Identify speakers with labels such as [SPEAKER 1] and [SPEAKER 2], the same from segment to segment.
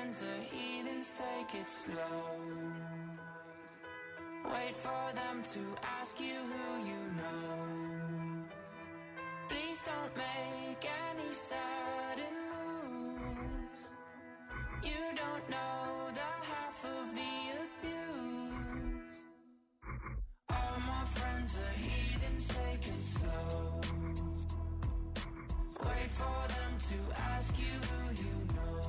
[SPEAKER 1] friends are heathens, take it slow. Wait for them to ask you who you know. Please don't make any sudden moves. You don't know the half of the abuse. All my friends are heathens, take it slow. Wait for them to ask you who you know.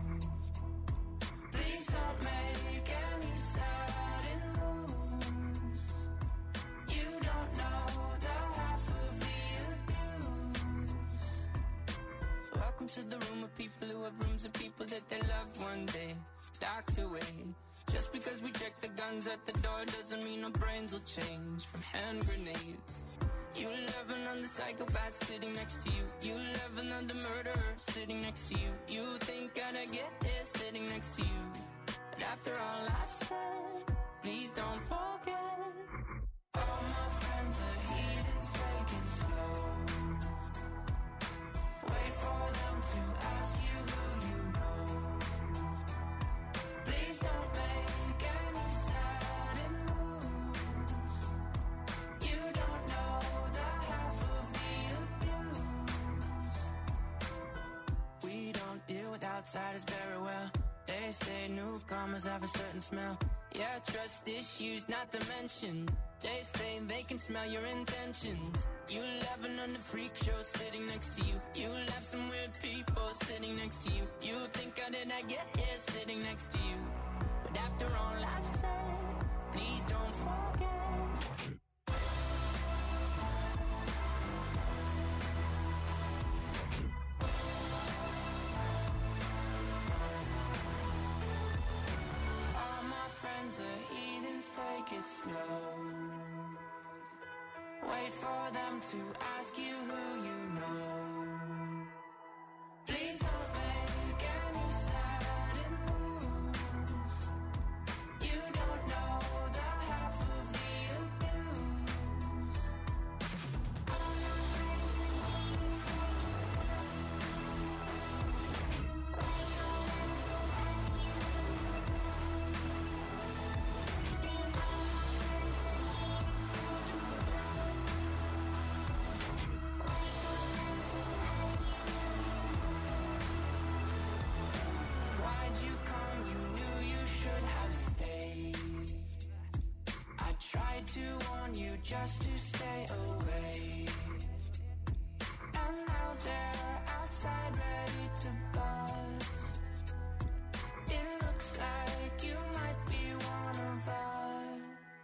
[SPEAKER 1] Please don't make any sudden moves. You don't know the half of the abuse. Welcome to the room of people who have rooms of people that they love one day docked away. Just because we check the guns at the door doesn't mean our brains will change from hand grenades. You laughing on the psychopath sitting next to you. You laughing on the murderer sitting next to you. You think I'd get here sitting next to you. But after all I've said, please don't forget. All my friends are heathens, take it slow. Wait for them to ask you who you know. Please don't make any sudden moves. You don't know the half of the abuse. We don't deal with outsiders very well. They say newcomers have a certain smell. Yeah, trust issues not to mention. They say they can smell your intentions. You laughing on the freak show sitting next to you. You laugh some weird people sitting next to you. You think how did I get here sitting next to you? But after all I've said, please don't forget. All my friends are heathens, take it slow. Wait for them to ask you who you know. Please don't make any sudden moves. You don't know the half of the abuse. Why'd you come? You knew you should have stayed. I tried to warn you just to stay away. And now they're outside ready to bust. It looks like you might be one of us.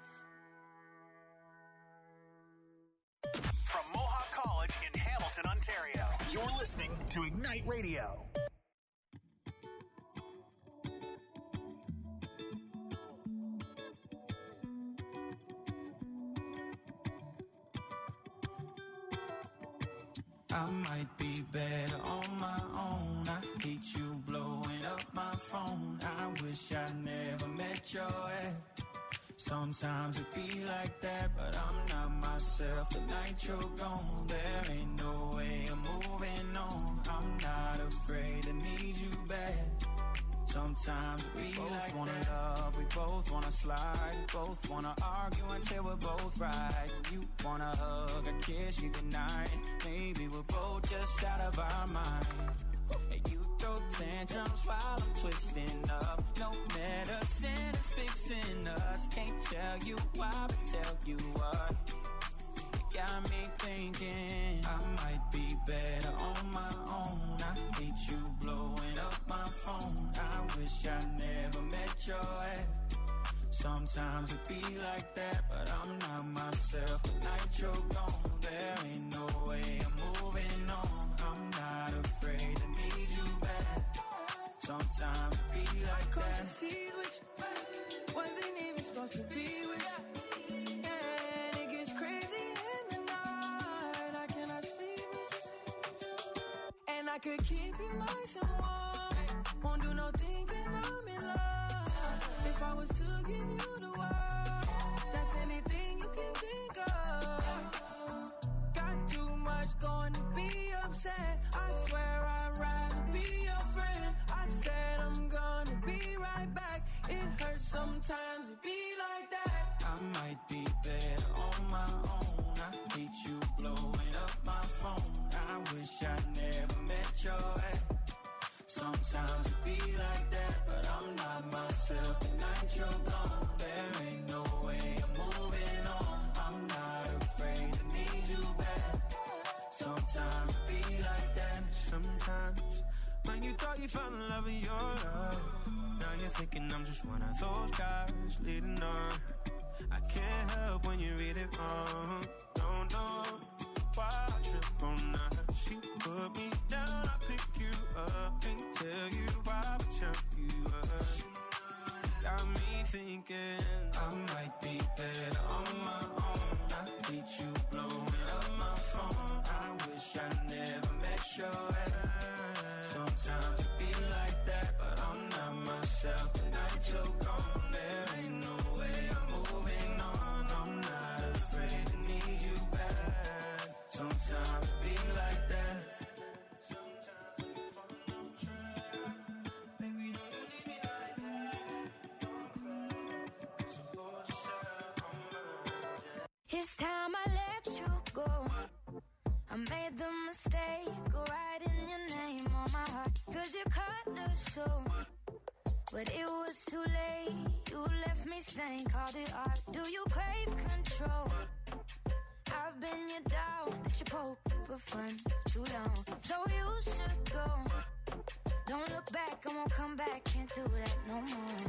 [SPEAKER 2] From Mohawk College in Hamilton, Ontario, you're listening to Ignite Radio.
[SPEAKER 3] I might be better on my own. I hate you blowing up my phone. I wish I never met your ex. Sometimes it be like that, but I'm not myself. The night you're gone, there ain't no way I'm moving on. I'm not afraid to need you back. Sometimes we both like wanna that. Love, we both wanna slide, we both wanna argue until we're both right. You wanna hug, a kiss, you deny it. Maybe we're both just out of our mind. And you throw tantrums while I'm twisting up. No medicine is fixing us. Can't tell you why, but tell you what. Got me thinking I might be better on my own. I hate you blowing up my phone. I wish I never met your ex. Sometimes it be like that, but I'm not myself. The night you're gone, there ain't no way I'm moving on. I'm not afraid to need you back. Sometimes it be like that.
[SPEAKER 1] Cause you see which wasn't even supposed to be with you. And it gets crazy in the night. I cannot sleep with you. And I could keep you nice and warm. Won't do no thinking I'm in love. If I was to give you the world, that's anything you can think of. Got too much going to be upset. I swear I'd rather be your friend. I said I'm gonna
[SPEAKER 3] It hurts sometimes to be like that. I might be better on my own. I hate you blowing up my phone. I wish I never met your ex. Sometimes it be like that, but I'm not myself the night you're gone. There ain't no way I'm moving on. I'm not afraid to need you back. Sometimes it be like that. Sometimes when you thought you found love in your life, now you're thinking I'm just one of those guys leading on. I can't help when you read it wrong. Don't know why I trip on that. She put me down, I pick you up and tell you why I turn you up. Got me thinking I might be better on my own. I hate you blowing up my phone. I wish I never met your ex. Sometimes it be like that, but I'm not myself the night you're gone. There ain't no way I'm moving on. I'm not afraid to need you back. Sometimes it be like that. Sometimes we fall on track. Baby, don't you leave me like that. Don't cry, 'cause I'm bored to set on my.
[SPEAKER 4] It's time I let you go. I made the mistake of writing your name on my heart, 'cause you cut the show. But it was too late. You left me stained, called it art. Do you crave control? I've been your dog that you poke for fun too long. So you should go. Don't look back, I won't come back. Can't do that no more.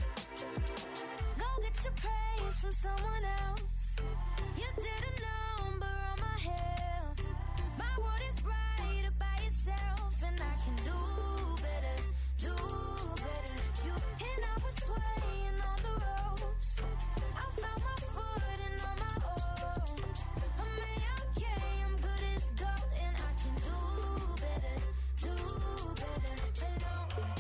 [SPEAKER 4] Go get your praise from someone else. You did a number on my health. My world is brighter by yourself, and I can do better, do better. You and I was swaying on the ropes. I found my footing on my own. I mean, okay, I'm good as gold, and I can do better, do better. Hello,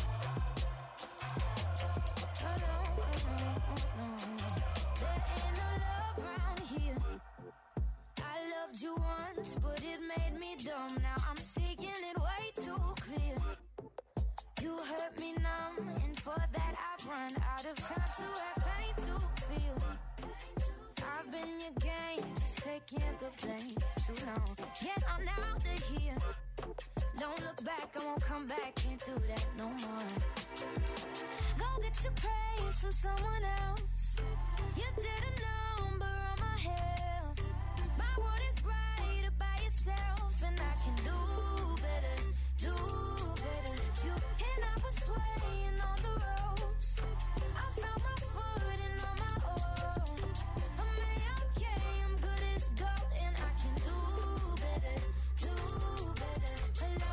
[SPEAKER 4] hello, hello. There ain't no love around here. I loved you once, but it made me dumb. Now I'm seeing it way too clear. You hurt me numb, and for that I've run out of time to have pain to feel. I've been your game, just taking the blame too long. Yet I'm out of here. Don't look back, I won't come back. Can't do that no more. Go get your praise from someone else. You did a number on my health. My world is brighter by yourself, and I can do better, do better. You and I was swaying on the ropes. I found my footing on my own. I mean, okay, I'm good as gold, and I can do better, do better. Hello.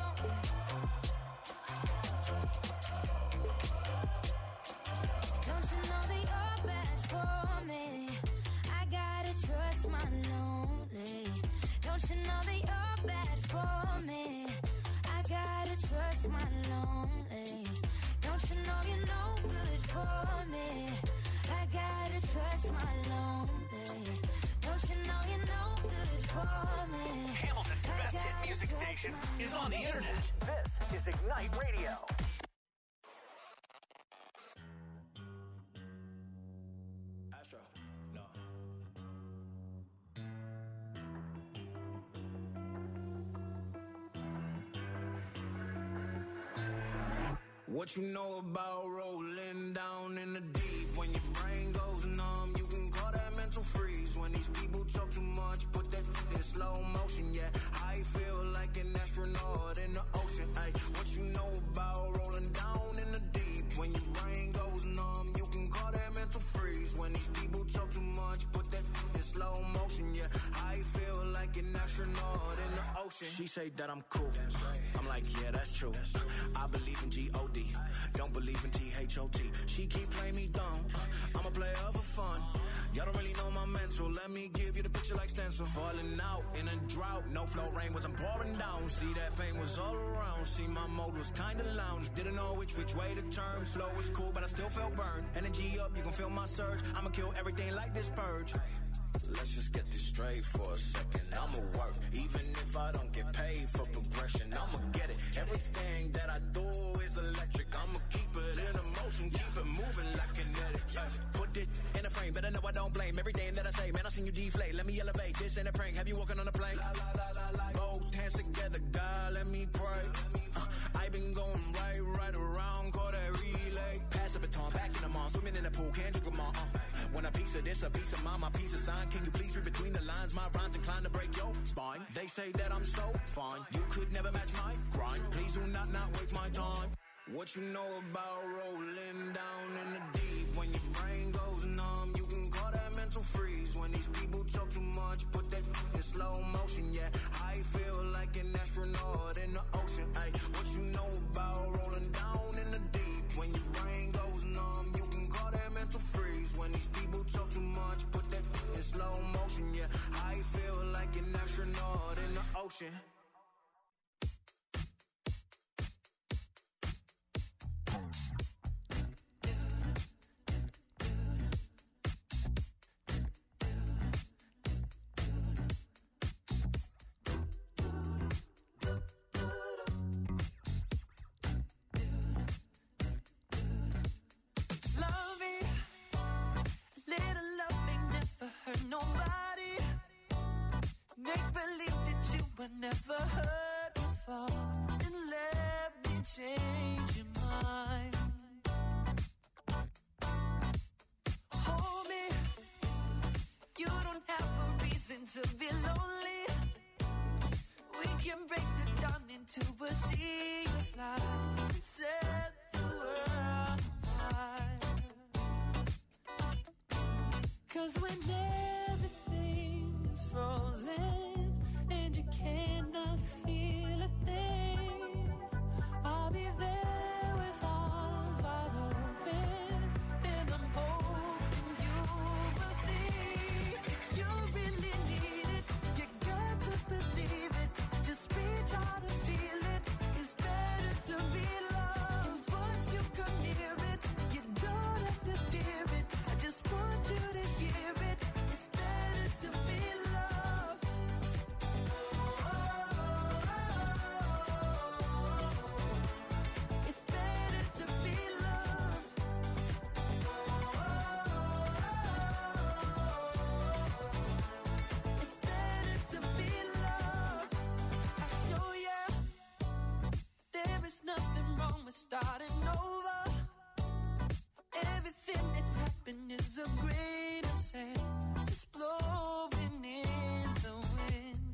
[SPEAKER 4] Don't you know that you're bad for me? I gotta trust my lonely. Don't you know that you're bad for me? I gotta trust my lonely. Don't you know you're no good for me? I gotta trust my lonely. Don't you know you're no good for me?
[SPEAKER 2] Hamilton's best hit music station is on the internet. This is Ignite Radio.
[SPEAKER 5] Astro, no. What you know about rolling down in the deep? When your brain goes numb, you can call that mental freeze. When these people talk too much, put that in slow motion, yeah. I feel like an astronaut in the ocean, ay. What you know about rolling down in the deep? When your brain goes numb, you can call that mental freeze. When these people talk too much, put that in slow motion, yeah. I feel like an astronaut in the ocean. She say that I'm cool. I'm like, yeah, that's true. I believe in G-O-D, don't believe in T-H-O-T. She keep playing me dumb, I'm a player for fun. Y'all don't really know my mental, let me give you the picture like stencil. Falling out in a drought, no flow rain wasn't pouring down. See, that pain was all around, see my mode was kinda lounge. Didn't know which way to turn, flow was cool but I still felt burned. Energy up, you can feel my surge, I'ma kill everything like this purge. let's just get this straight for a second. I'ma work, even if I don't get paid for progression. I'ma get it. Everything that I do is electric. I'ma keep it in a motion, keep it moving like kinetic. Put it in a frame, better know I don't blame everything that I say. Man, I seen you deflate. Let me elevate. This ain't a prank. Have you walking on a plane? Both hands together, God, let me pray. I been going right around, call that relay. Pass the baton, back in the mall, swimming in the pool, can't you come on? When a piece of this, a piece of mine, my piece of sign. Can you please read between the lines? My rhymes inclined to break your spine. They say that I'm so fine, you could never match my grind. Please do not waste my time. What you know about rolling down in the deep? When your brain goes numb, you can call that mental freeze. When these people talk too much, put that in slow motion. Yeah, I feel like an astronaut in the ocean. Ay, what you know about rolling down in the deep? When your brain goes numb, you can call that mental freeze. When these people talk too much, put that in slow motion. Yeah, I feel like an astronaut in the ocean.
[SPEAKER 3] Never heard before, and let me change your mind. Hold me, you don't have a reason to be lonely. We can break the dawn into a sea of light and set the world afire. 'Cause when everything's frozen and you cannot feel a thing, I'll be there with arms wide open, and I'm hoping you will see. You really need it, you got to believe it. Just reach out and feel it. It's better to be loved. Once you come near it, you don't have to fear it. I just want you to hear it. It's better to be loved. It's better to be loved. It's better to be loved. I'll show ya there is nothing wrong with starting over. Everything that's happened is a grain of sand just blowing in the wind.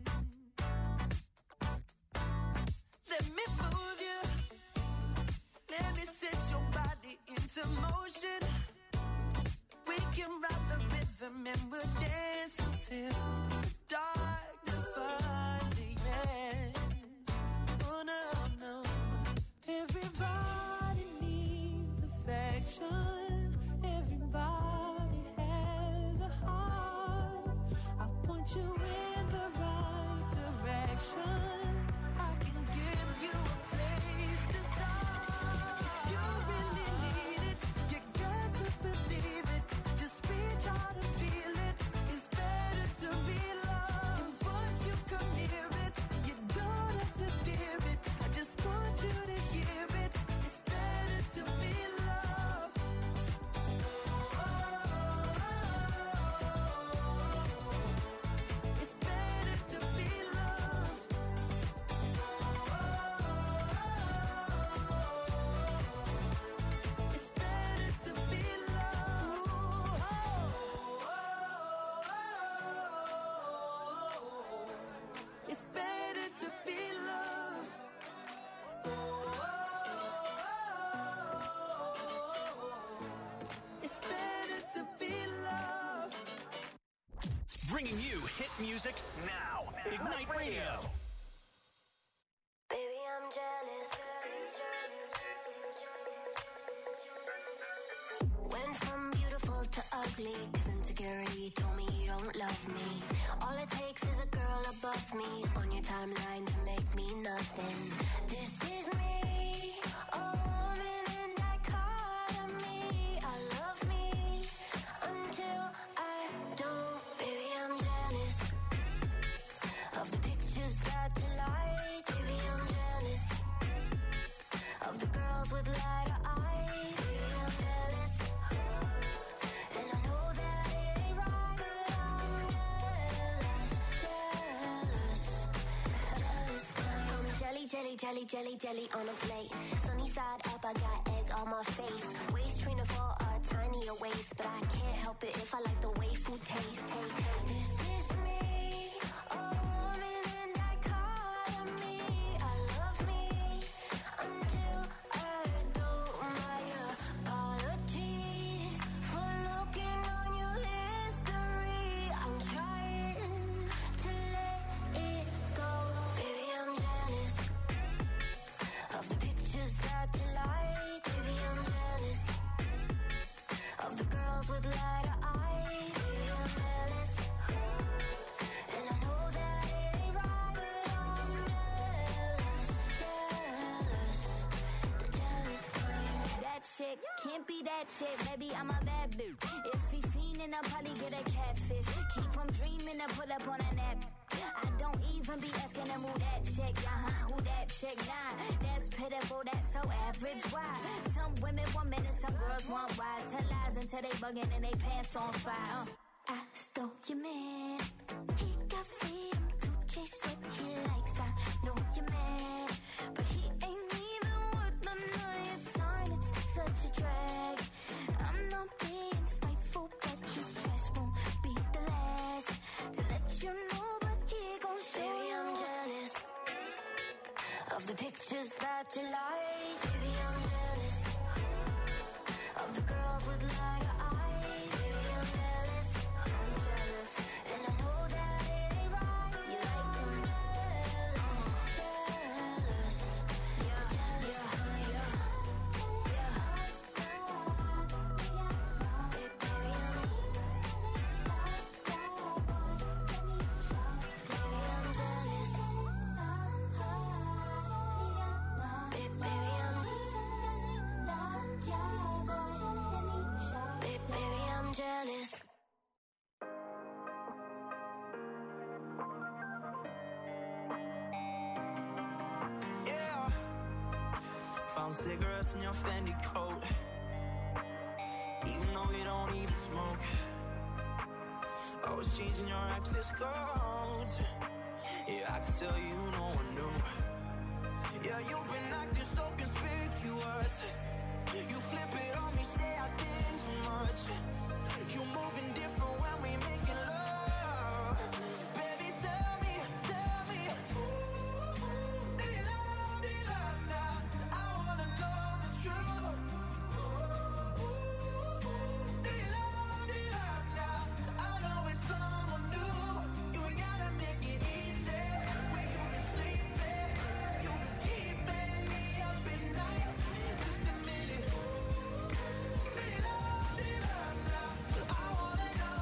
[SPEAKER 3] Let me move you. Let me set your body into motion. We can ride the rhythm and we'll dance until the darkness finally ends. Oh no, no. Everybody needs affection. Everybody has a heart. I'll point you in the right direction. I can give you a place to start. You really need it, you got to believe it. Just reach out and feel it. It's better to be loved. Once you come near it, you don't have to fear it. I just want you to hear it. It's better to be loved. It's better to be loved. It's better to be loved. It's better to be loved. It's better to be loved.
[SPEAKER 2] Bringing you hit music now. Ignite Radio.
[SPEAKER 4] Baby, I'm jealous. Went from beautiful to ugly, 'cause insecurity told me you don't love me. All it takes is a girl above me on your timeline to make me nothing. This is me, a woman in dichotomy. I love me until I don't. Baby,
[SPEAKER 6] jelly, jelly, jelly on a plate. Sunny side up, I got egg on my face. Waist trainer for a tinier waist, but I can't help it if I like the way food tastes. Hey, this is me, a woman and I call me. I love me until I don't. My apologies for looking on your history. I'm trying to let it go. Baby, I'm jealous of the pictures that you like. Baby, I'm jealous of the girls with lighter eyes. Baby, I'm jealous, and I know that it ain't right, but I'm jealous, jealous, the jealous kind. That chick can't be that chick, baby, I'm a bad bitch. If he fiendin', I'll probably get a catfish. Keep him dreaming to pull up on a nap. I don't even be asking him who that chick, who that chick, nah. That's pitiful, that's so average, why? Some women want men and some girls want wise. Tell lies until they bugging and they pants on fire. I stole your man, he got freedom to chase what he likes. I know you're mad, but he ain't even worth none of your time. It's such a drag. I'm not being spiteful, but his trash won't be the last to let you know. But he gon' show. Baby, I'm jealous of the pictures that you like. Baby, I'm jealous of the girls with lighter eyes. Baby, I'm jealous, and I know that it ain't right. You like them jealous, jealous, yeah, jealous, yeah. Jealous.
[SPEAKER 3] Yeah, found cigarettes in your Fendi coat, even though you don't even smoke. Always changing your access codes. Yeah, I can tell you no one knew. Yeah, you've been acting so conspicuous. You flip it on me, say I think too much. You moving different when we making love. Baby, tell me, ooh, they love now. I wanna know the truth. Ooh, they love now. I know it's someone new. You ain't gotta make it easy. Where you been sleeping, you been keeping me up at night. Just a minute. They love now. I wanna know.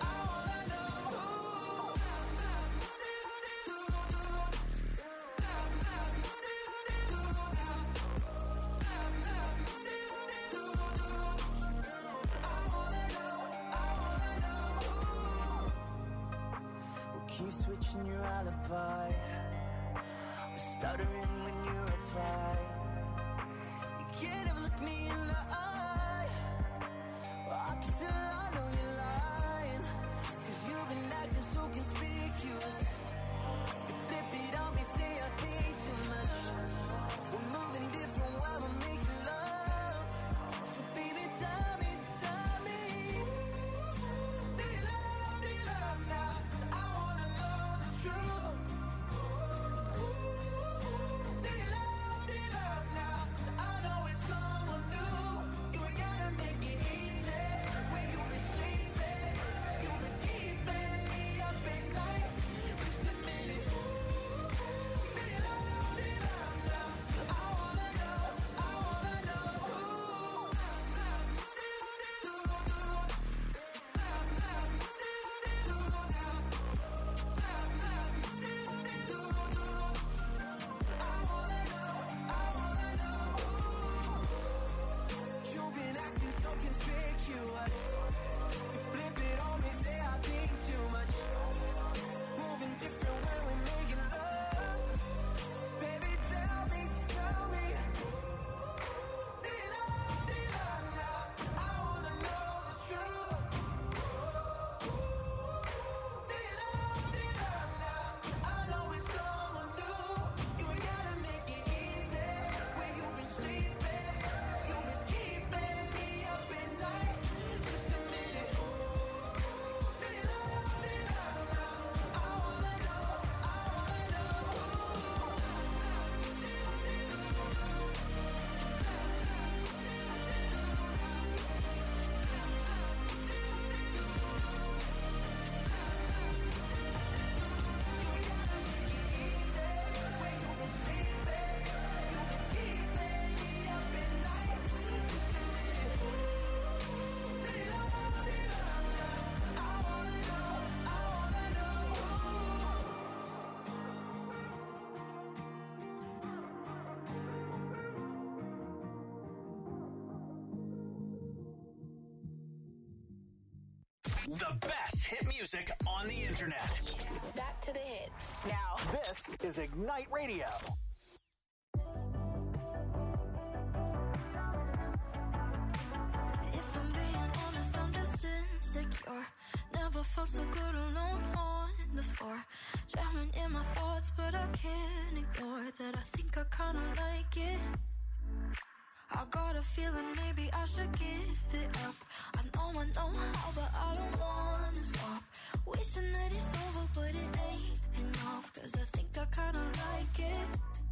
[SPEAKER 7] We'll keep switching your alibi. We're stuttering when you reply. You can't ever look me in the eye. Well, I can tell I know you're lying, 'cause you've been acting so conspicuous. You flip it on me, say I think too much. We're moving different while we're making love. So baby, tell me, they love now. I wanna know the truth. They love now. I know it's someone new. You ain't gotta make it easy. Where you
[SPEAKER 2] The best hit music on the internet.
[SPEAKER 8] Back to the hits.
[SPEAKER 2] Now, this is Ignite Radio.
[SPEAKER 4] If I'm being honest, I'm just insecure. Never felt so good alone on the floor. Drowning in my thoughts, but I can't ignore that I think I kinda like it. I got a feeling maybe I should give it up. I know how, but I don't wanna stop. Wishing that it's over, but it ain't enough. Cause I think I kinda like it.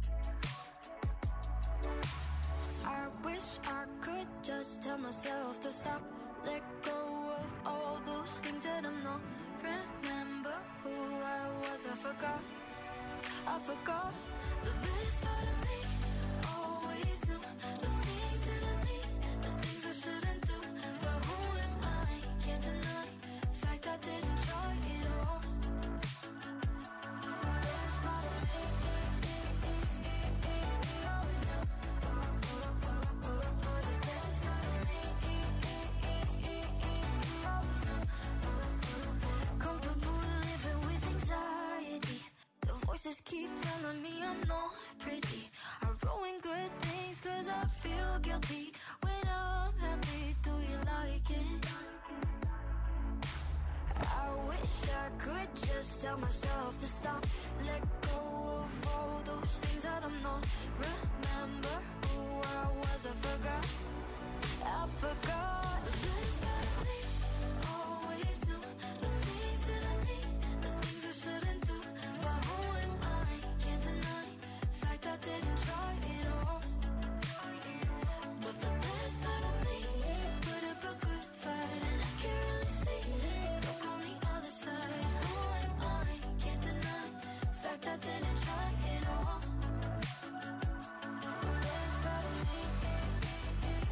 [SPEAKER 4] I wish I could just tell myself to stop. Let go of all those things that I'm not. Remember who I was, I forgot. The best part of me always knew the things that I need, the things I shouldn't do. But who am I? Can't deny the fact I didn't try it all. The best part of me always knew. The best part of me always knew. Comfortable living with anxiety. The voices keep telling me I'm not pretty. I ruin good things cause I feel guilty. When I'm happy, do you like it? I wish I could just tell myself to stop. Let go of all those things that I'm not. Remember who I was, I forgot. The best part of me always knew the things that I need, the things I shouldn't do. But who am I? Can't deny the fact I didn't try it all. But the best part of me put up a good fight, and I can't really see it's stuck on the other side. Who am I? Can't deny the fact I didn't try it all. The best part of me is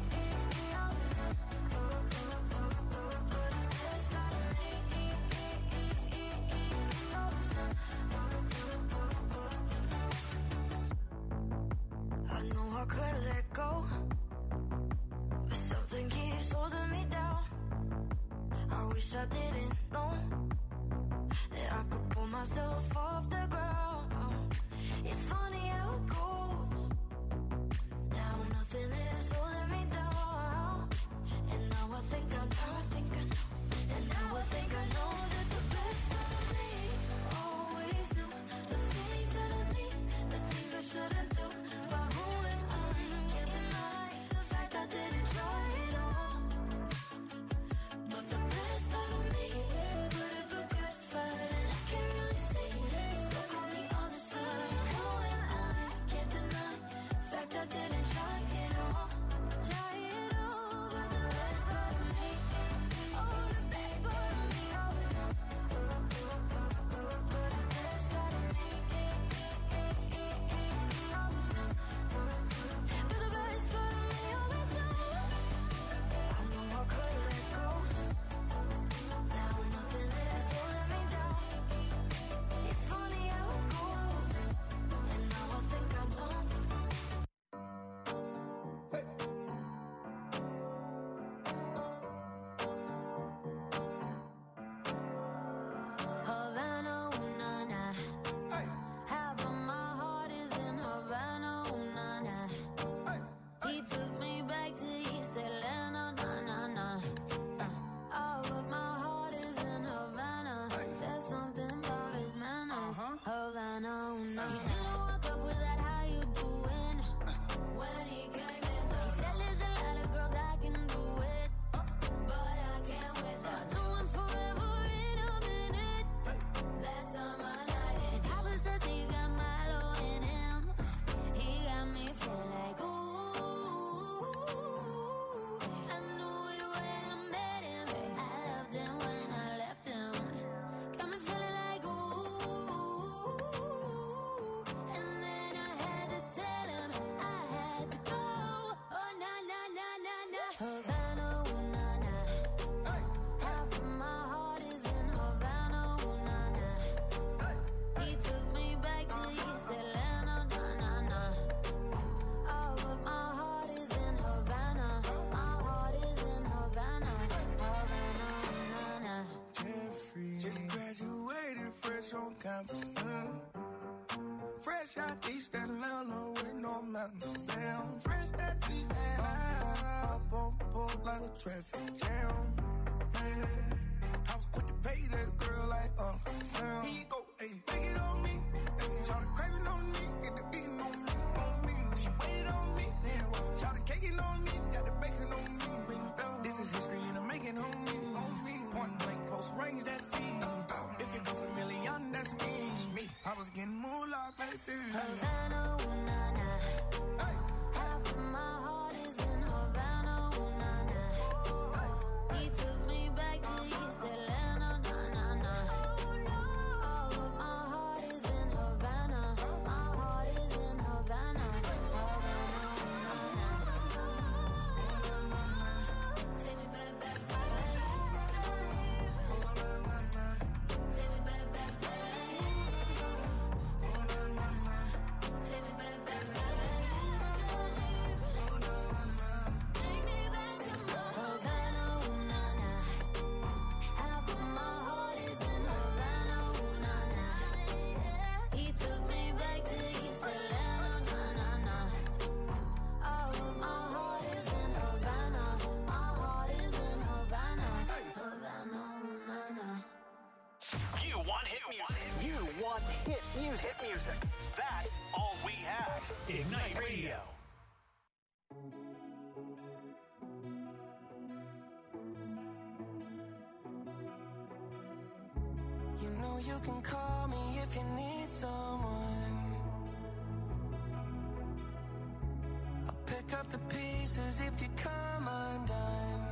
[SPEAKER 4] I know I could let go, but something keeps holding me down. I wish I didn't know that I could pull myself off the ground. It's funny how it goes. Now nothing is holding me down. And now I think I know. And now I think I know that the best part of me always knew the things that I need, the things I shouldn't do. But who am I? Can't deny the fact I didn't try it all. But the best part of me put up a good fight, and I can't really see it's stuck on the other side. Who am I? Can't deny the fact I didn't try it all. But the best part of me
[SPEAKER 9] on campus. Fresh out East Atlanta with no mountains. Damn, fresh out East Atlanta. Up on board like a traffic jam. Man, I was quick to pay that girl like Uncle Sam. Here you go, ayy, take it on me. Ayy, shout the craving on me, get the beating on me, on me. She waited on me, then shout the caking on me, got the bacon on me. This is history and I'm making on me. Point blank, close range, that feed. If it goes a million, that's me. I was getting moolah, baby.
[SPEAKER 4] Havana, ooh, nah, nah. Hey. Half of my heart is in Havana, ooh, nah, nah. He took me back to East Atlanta, nah, nah, nah. All of my heart is in Havana. My heart is in Havana. Havana, ooh, nah, nah. Take me back, back, back. Take me back, back, back.
[SPEAKER 2] Hit music. That's all we have. Ignite Radio.
[SPEAKER 10] You know you can call me if you need someone. I'll pick up the pieces if you come undone.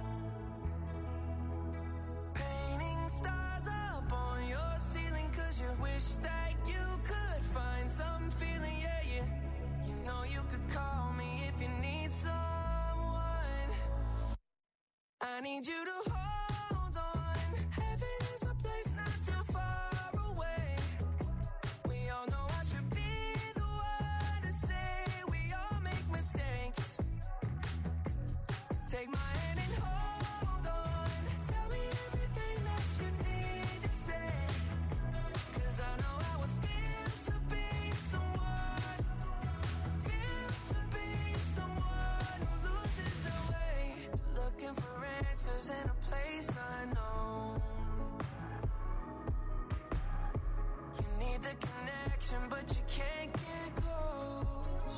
[SPEAKER 10] Painting stars up on your ceiling 'cause you wish that you could find some feeling, yeah, yeah. You know you could call me if you need someone. I need you to hold on. Heaven is a place not too far away. We all know I should be the one to say we all make mistakes. Take my hand and hold on. Tell me everything that you need to say. 'Cause I know how it feels to be someone. Feels to be someone who loses their way. Looking for answers in a place unknown. You need the connection, but you can't get close.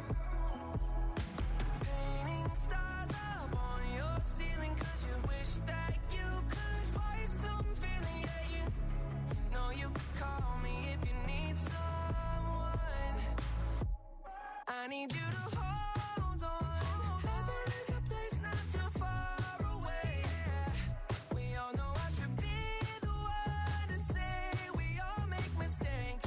[SPEAKER 10] Painting stars up on your ceiling 'cause you wish that you could find some feeling, yeah, you know you could call me if you need someone. I need you to hold on. Heaven is a place not too far away. We all know I should be the one to say we all make mistakes.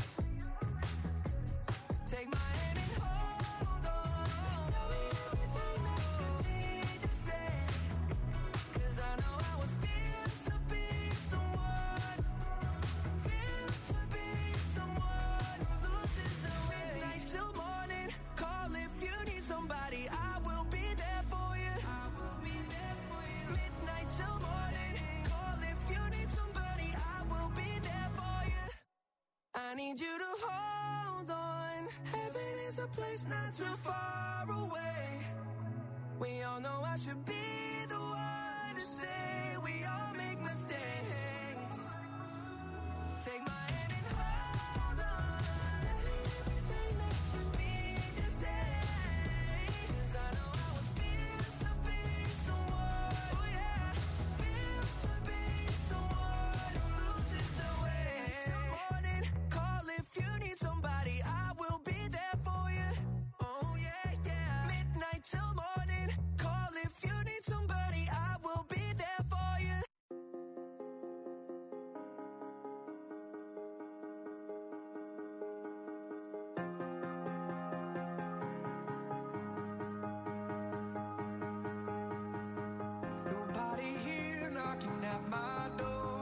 [SPEAKER 10] Take my hand and hold on. Tell me everything that you need to say. 'Cause I know how it feels to be someone. Feels to be someone who loses their way. Midnight till morning. Call if you need somebody. I will be there for you. I will be there for you. Midnight till morning. Call if you need somebody. I will be there for you. I need you to hold on. Heaven is a place not too far away. We all know I should be the one to say we all make mistakes. Take my hand and hold on. Tell me everything that you need to say. 'Cause I know how it feels to be someone. Oh yeah, feels to be someone who loses their way. Till morning, call if you need somebody. I will be there for you. Oh yeah, yeah. Midnight till morning, call if you need somebody. I will be there for you. Nobody here knocking at my door.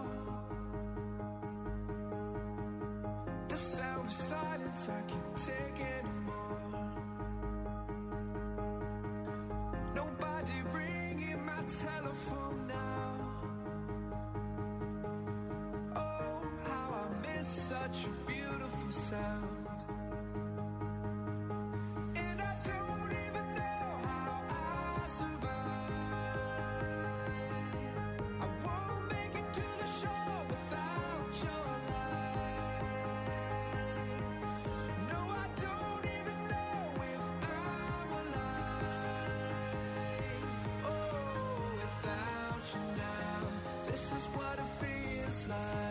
[SPEAKER 10] The sound of silence I can't take anymore. Nobody ringing my telephone now. Oh, how I miss such a beautiful sound. And I don't even know how I survive. I won't make it to the shore without your light. No, I don't even know if I'm alive. Oh, without you now, this is what it feels like.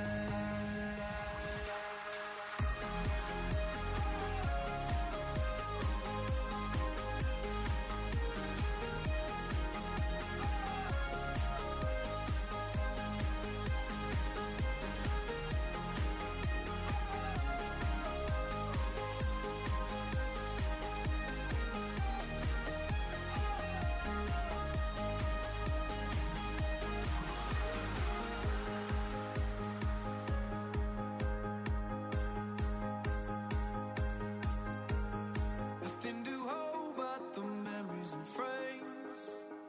[SPEAKER 10] Nothing to hold but the memories and frames.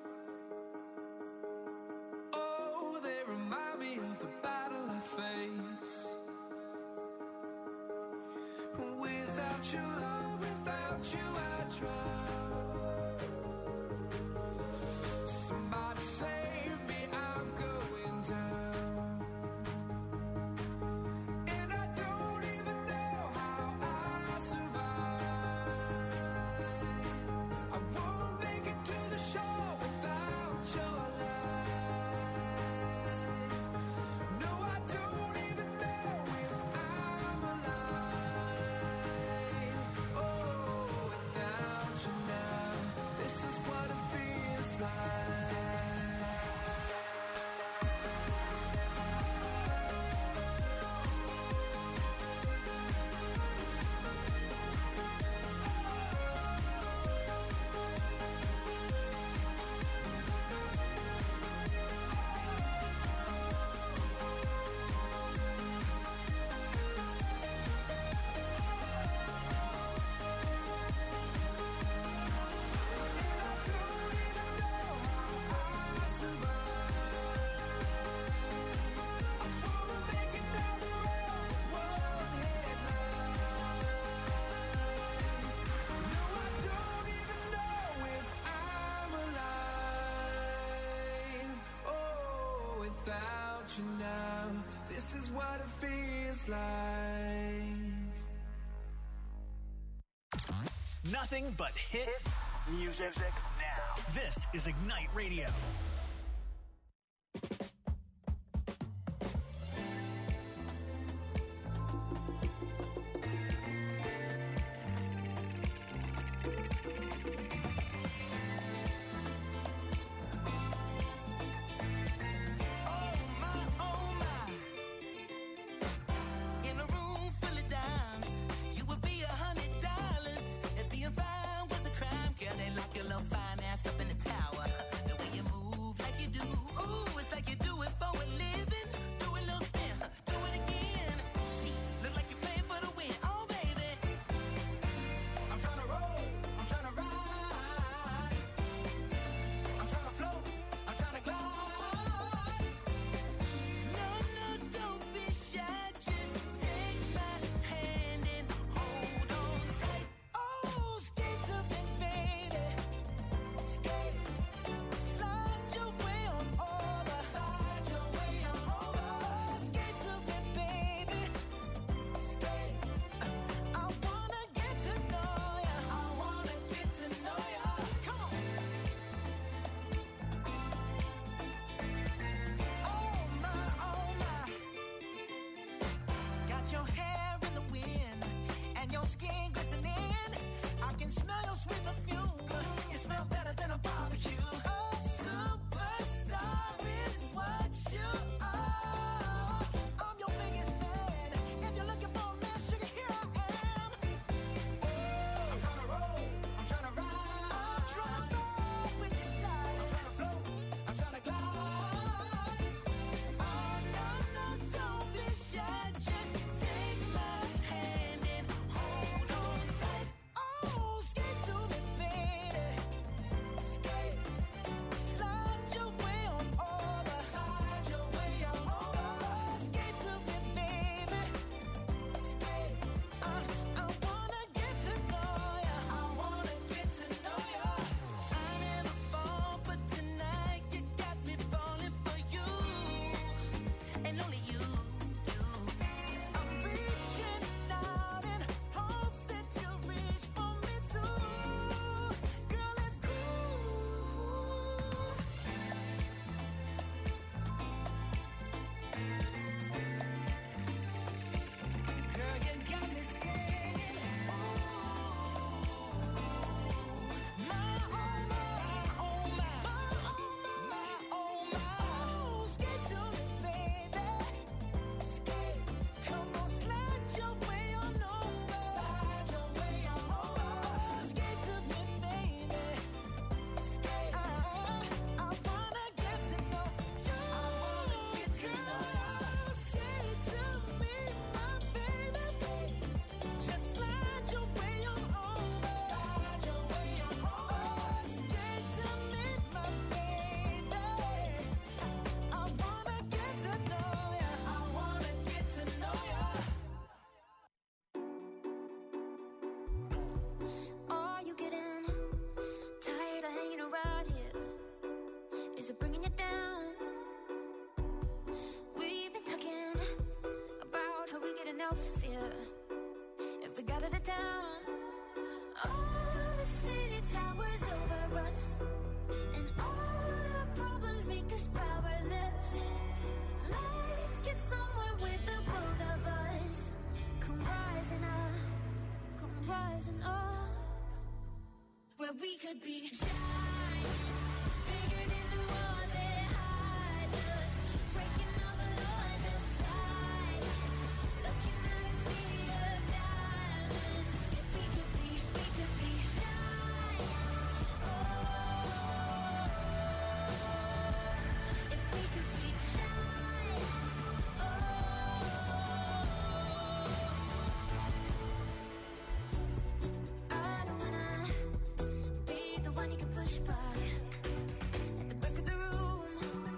[SPEAKER 10] Oh, they remind me of the battle I face. Without your love, without you I drown. Somebody save me, I'm going down. And I don't even know how I survive. I won't make it to the shore without your light. No, I don't even know if I'm alive. Oh, without you now, this is what it feels like. Without you now, this is what it feels like.
[SPEAKER 2] Nothing but hit music now. This is Ignite Radio.
[SPEAKER 10] In a room full of dimes, you would be $100 if being fine was a crime. Girl, they lock your little fine ass up in the tower. The way you move like you do, ooh, it's like you do it for a living. Do a little spin, do it again. Look like you're playing for the win, oh baby. I'm tryna roll, I'm tryna ride, I'm tryna float, I'm tryna glide. No, no, don't be shy, just take my hand and hold on tight. Oh, skate to me, baby. Skate, slide your way on over. Slide your way on over. Skate to me, baby. Skate, I wanna get to know ya. I wanna get to know ya. Come on. Oh my, oh my. Got your hair in the wind and your skin glistening. I can smell your sweet perfume. You smell better than a barbecue. A superstar is what you are. I'm your biggest fan. If you're looking for a man, sugar, here I am. I'm tryna roll, I'm tryna ride, I'm tryna roll with you tight. I'm tryna float, I'm tryna glide. Oh no, no, don't be shy, just take my hand and hold on tight. Oh,
[SPEAKER 4] Is it bringing you down? We've been talking about how we get enough fear if we got it down. All the city towers over us, and all our problems make us powerless. Let's get somewhere with the both of us. Come rising up, where we could be giants, bigger than the walls that hide us, breaking all the laws of science, looking at a sea of diamonds. If we could be giants, oh, if we could be giants, oh. I don't wanna be the one you can push by at the back of the room.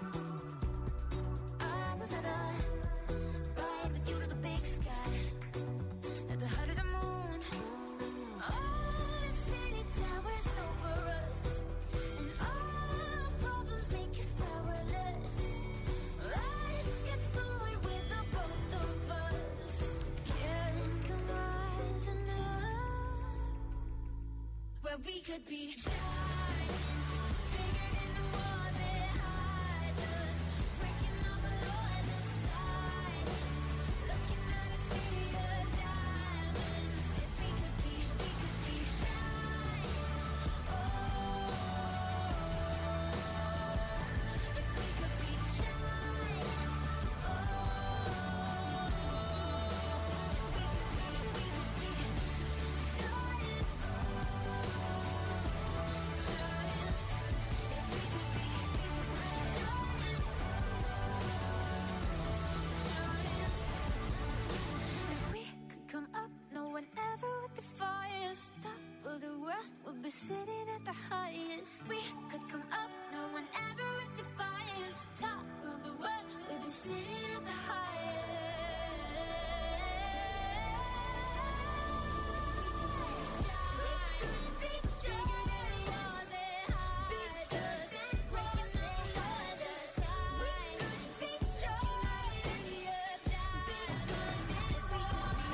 [SPEAKER 4] I would rather ride with you to the big sky, at the height of the moon. All the city towers over us, and all our problems make us powerless. Let's get somewhere with the both of us. Can come rising up, where we could be giants, bigger than the walls that hide us, breaking all the laws of science, looking at a sea of diamonds. If we could be giants, oh, if we could be giants, oh, if we could be giants, giants, if we could be giants, giants. If we could come up, no one ever would defy us. Top of the world, we'll be sitting at the highest. We could come up, no one ever would defy us. Top of the world, we'll be sitting at the highest. We could be bigger than the walls that hide us, breaking all the laws of science. We could be giants, if we could be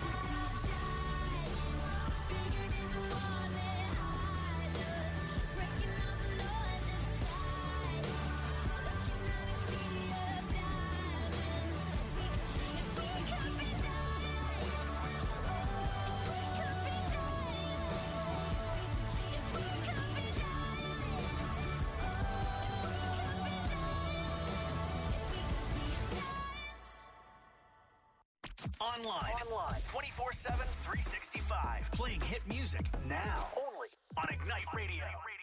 [SPEAKER 4] giants, bigger than the walls that hide us, breaking all the laws of science, looking at a sea of diamonds. If we could be giants, oh, if we could be giants, if we could be giants, oh, if we could be giants.
[SPEAKER 2] Online 24/7, 365. Playing hit music now. Only on Ignite Radio.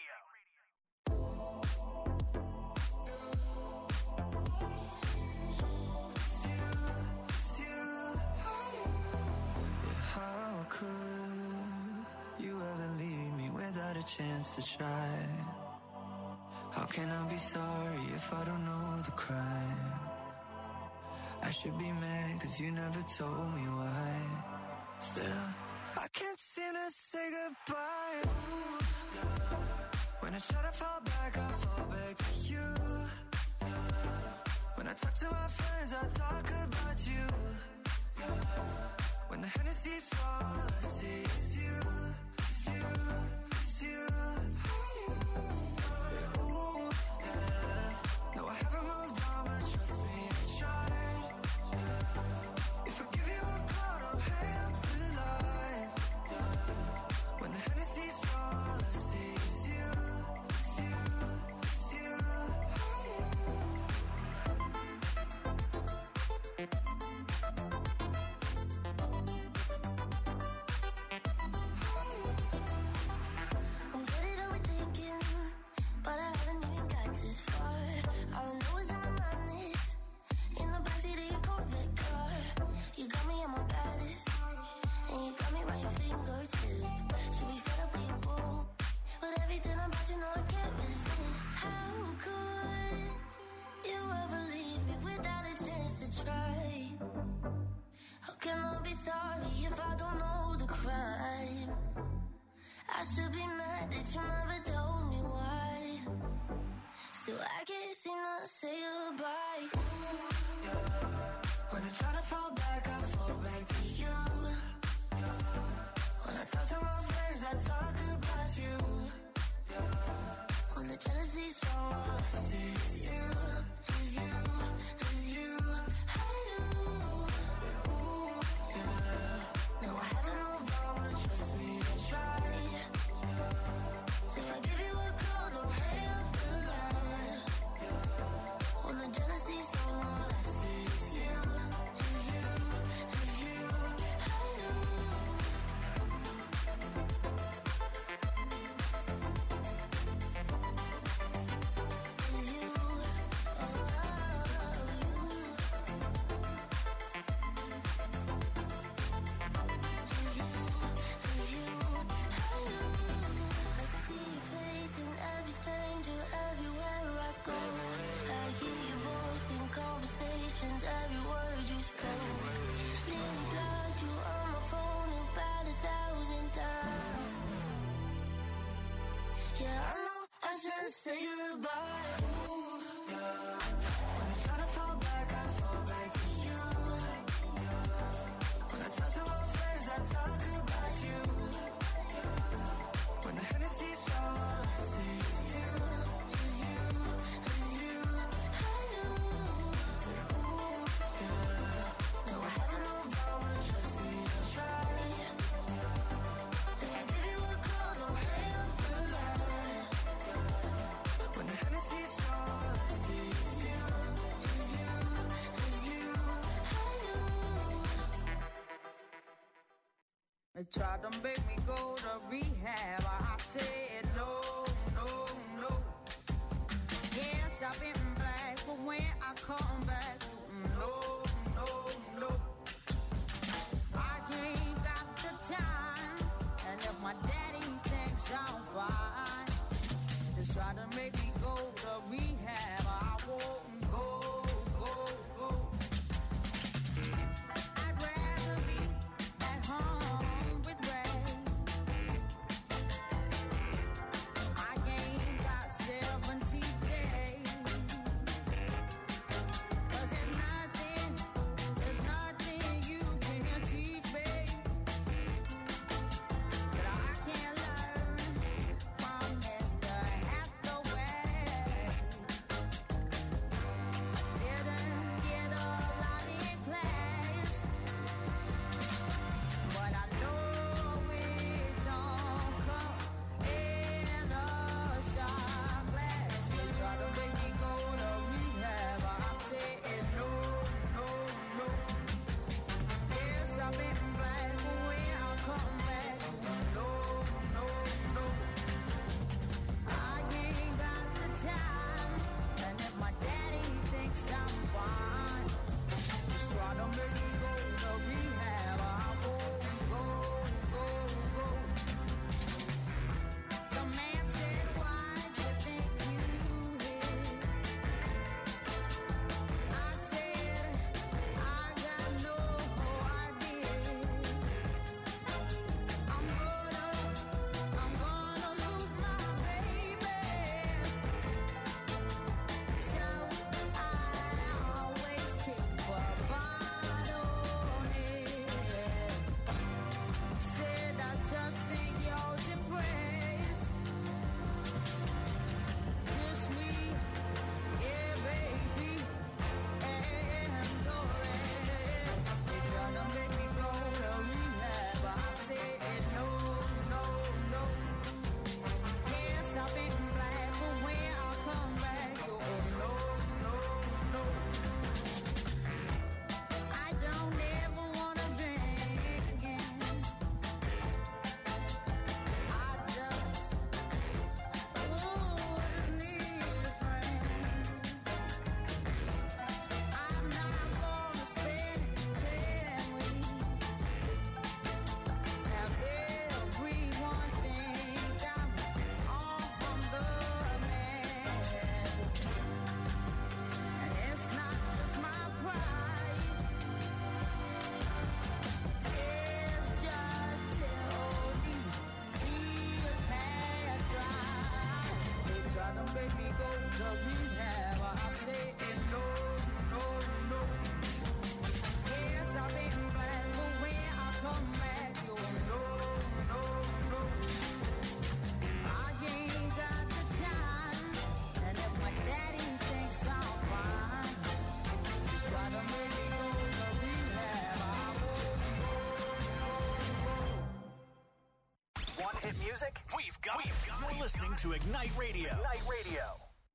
[SPEAKER 10] How could you ever leave me without a chance to try? How can I be sorry if I don't know the crime? I should be mad cause you never told me why. Still, I can't seem to say goodbye. Ooh, yeah. When I try to fall back, I fall back to you. Yeah. When I talk to my friends, I talk about you. Yeah. When the Hennessy's all I see is you, it's you, it's you. Yeah, ooh, yeah. No, I haven't moved on, but trust me, I tried. Yeah. If I give you a call, don't hang up the line. Yeah. When the Hennessy's all I see is you, it's you, it's you.
[SPEAKER 11] They tried to make me go to rehab. I said no, no, no. Yes, I've been black, but when I come back, no, no, no. I ain't got the time, and if my daddy thinks I'm fine, they try to make me go to rehab. I won't go, go, go. I'd rather be at home with Ray. I ain't got 70 days. 'Cause there's nothing you can teach me that I can't learn from Mr. Hathaway. I didn't get a lot in class, but I know it don't come in a shot glass. They try to make me go to rehab. I said no, no, no. Yes, I've been black, but when I come back, no, no, no. I ain't got the time, and if my daddy thinks I'm fine, just try to make me go to rehab. I won't go, go, go. The man said, why do you think you hit? I said, I got no idea. I'm gonna lose my baby. So I always keep a bottle near. Said I just think you're depressed. This week, yeah, baby, and go red. They try to make me go to rehab, but I said no, no, no. Yes, I've been black, but when I come back, you're no, no, no. I don't ever wanna drink again. I just need a friend. I'm not gonna spend 10 weeks. Have everyone think I'm on the man. And it's not just my pride. It's just till these tears had dried. They try to make me go to rehab. I say no, no, no. Yes, I've been black, but when I come back, you're no, no, no. I ain't got the time, and if my daddy thinks I'm fine, just try to make me go to rehab. I won't go, go, go.
[SPEAKER 2] Want hit music? We've got it. You're listening to Ignite Radio. Ignite Radio.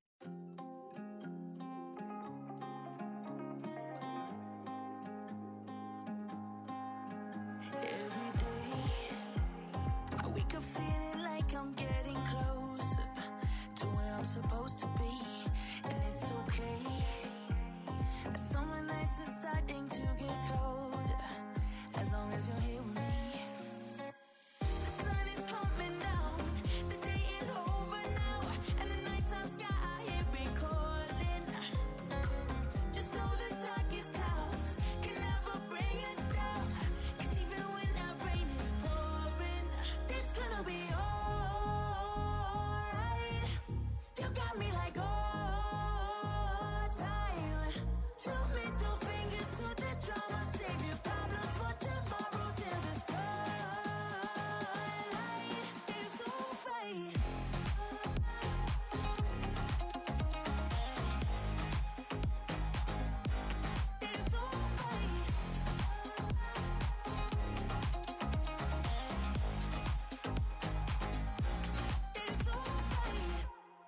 [SPEAKER 10] Every day, I wake up feeling like I'm getting closer to where I'm supposed to be, and it's okay. Summer nights are starting to get colder, as long as you're here with me. The sun is coming down, the day is over now, and the nighttime sky here recording. Just know the darkest clouds can never bring us down, 'cause even when that rain is pouring, it's gonna be alright. You got me like all time. Two middle fingers to the drama, save your problems for tomorrow till the sunlight is alright. It's alright. It's alright.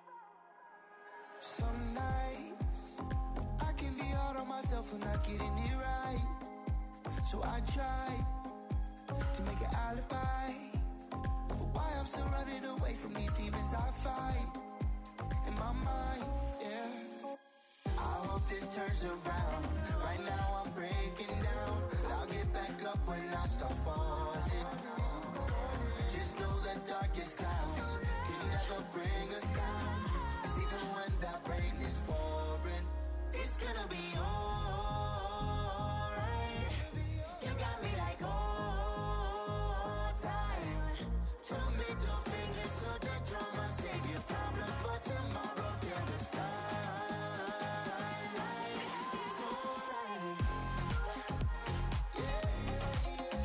[SPEAKER 9] Some nights I can be hard on myself for not getting it right. So I try to make an alibi for why I'm still running away from these demons I fight in my mind, yeah. I hope this turns around. Right now I'm breaking down. I'll get back up when I start falling. Just know the darkest clouds can never bring us down. 'Cause even when that rain is pouring, it's gonna be alright. You got me like all time. Two middle fingers to the drama. Save your problems for tomorrow till the sunlight. It's alright. Yeah, yeah, yeah.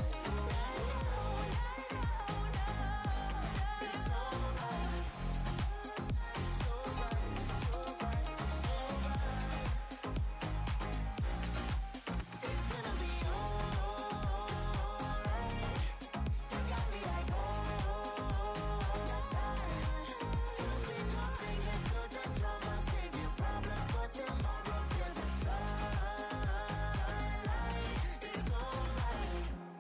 [SPEAKER 9] It's alright. It's alright. It's alright. It's alright. It's gonna be alright. You got me like all the time. Two middle fingers to the drama. Save your problems for tomorrow till the sunlight. It's alright.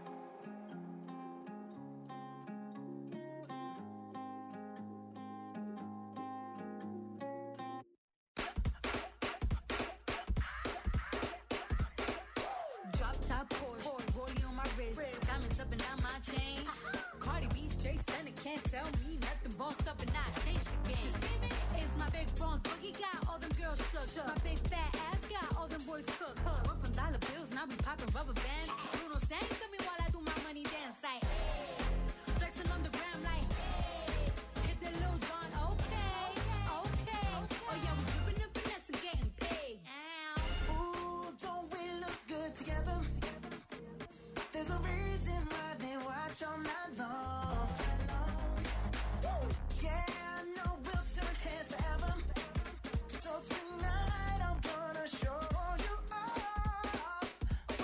[SPEAKER 12] Drop top Porsche, rollie on my wrist, diamonds up and down my chain. Cardi B straight stunning, can't tell me nothing. Bossed up and I changed the game. It's my big bronze boogie, got all them girls shook. My big fat ass got all them boys cooked. We're from dollar bills, now we popping rubber bands. Bruno sang to me while I do my money dance like, flexing on the gram like, hit the Lil Jon, okay. Oh yeah, we dripping and finesse and getting paid.
[SPEAKER 10] Ooh, don't we look good together? There's a reason why they watch all night long. Woo! Yeah, I know we'll turn heads forever. So tonight I'm gonna show you off.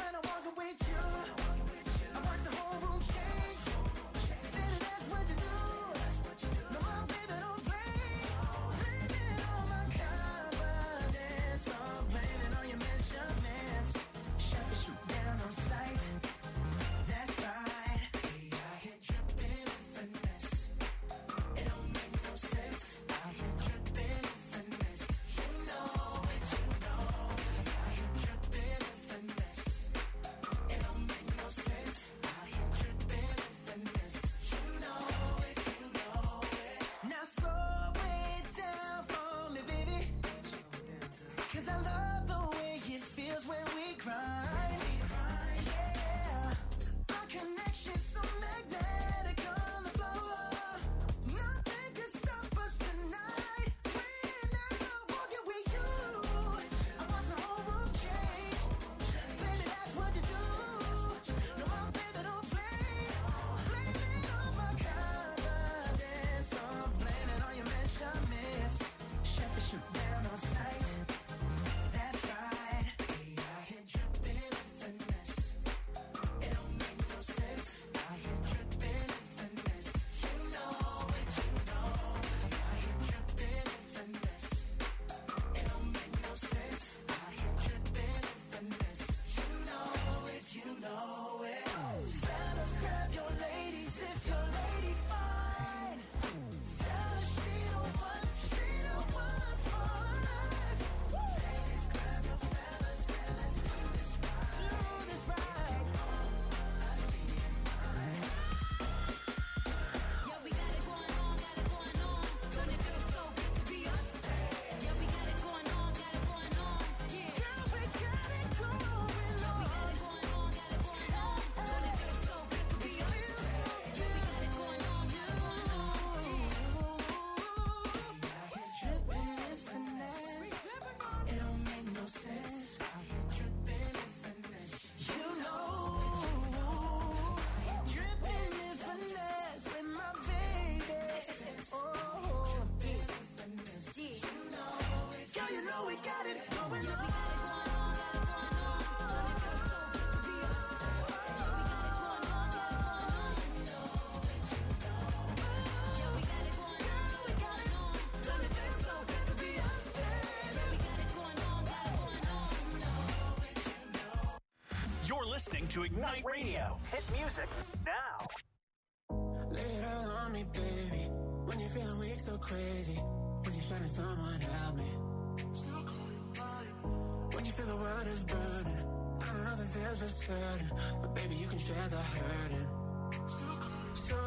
[SPEAKER 2] You're listening to Ignite Radio. Hit music now.
[SPEAKER 10] Lay it all on me, baby. When you're feeling weak, so crazy. When you're shining, someone help me. Still call you mine. When you feel the world is burning. I don't know if it feels for certain, but baby, you can share the hurting. Still call you so.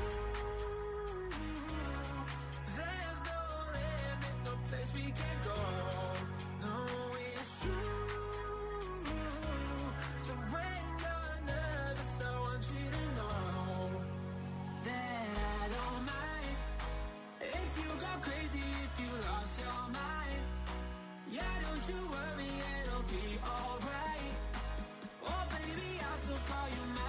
[SPEAKER 10] There's no limit, no place we can go. No, it's true. So when you're nervous, I want you to know that I don't mind if you go crazy, if you lost your mind. Yeah, don't you worry, it'll be alright. Oh baby, I'll still call you mine.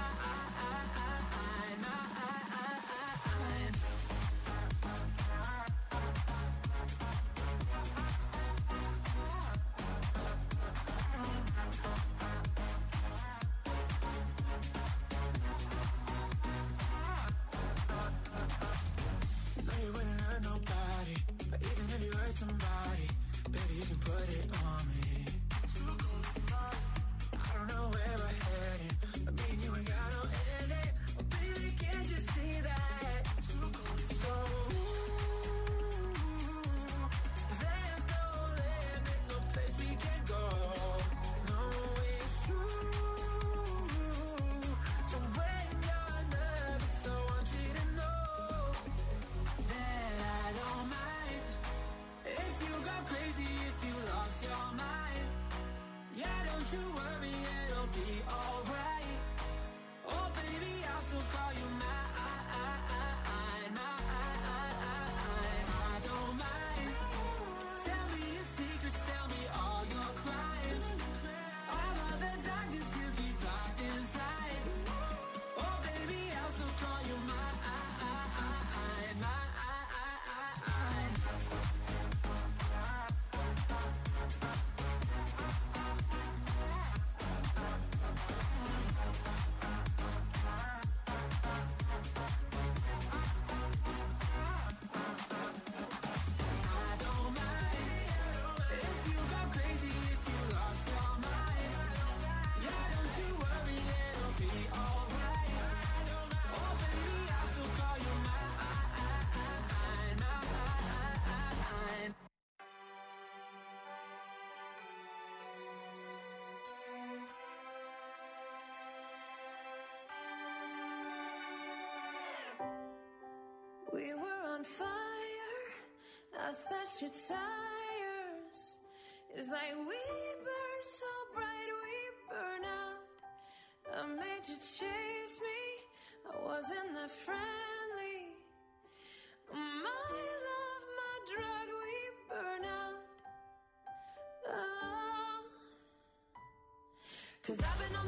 [SPEAKER 10] You know you wouldn't hurt nobody, but even if you hurt somebody, baby, you can put it on me. I don't know where we're heading, but me and you ain't got no ending. Oh, baby, can't you see that? So, there's no limit, no place we can go. No, it's true. So when you're nervous, I want you to know that I don't mind if you go crazy, if you lost your mind. Yeah, don't you worry, it'll be alright. Oh baby, I'll still call you mine. I don't mind. Tell me your secrets, tell me all your crimes. All of the darkness you keep locked inside. Oh baby, I'll still call you mine. I don't mind if you go crazy, if you lost your mind. Yeah, don't you worry, it'll be alright. Oh baby, I'll still call you mine.
[SPEAKER 6] We were on fire. I slashed your tires. It's like we burn so bright, we burn out. I made you chase me. I wasn't that friendly. My love, my drug, we burn out. Oh. 'Cause I've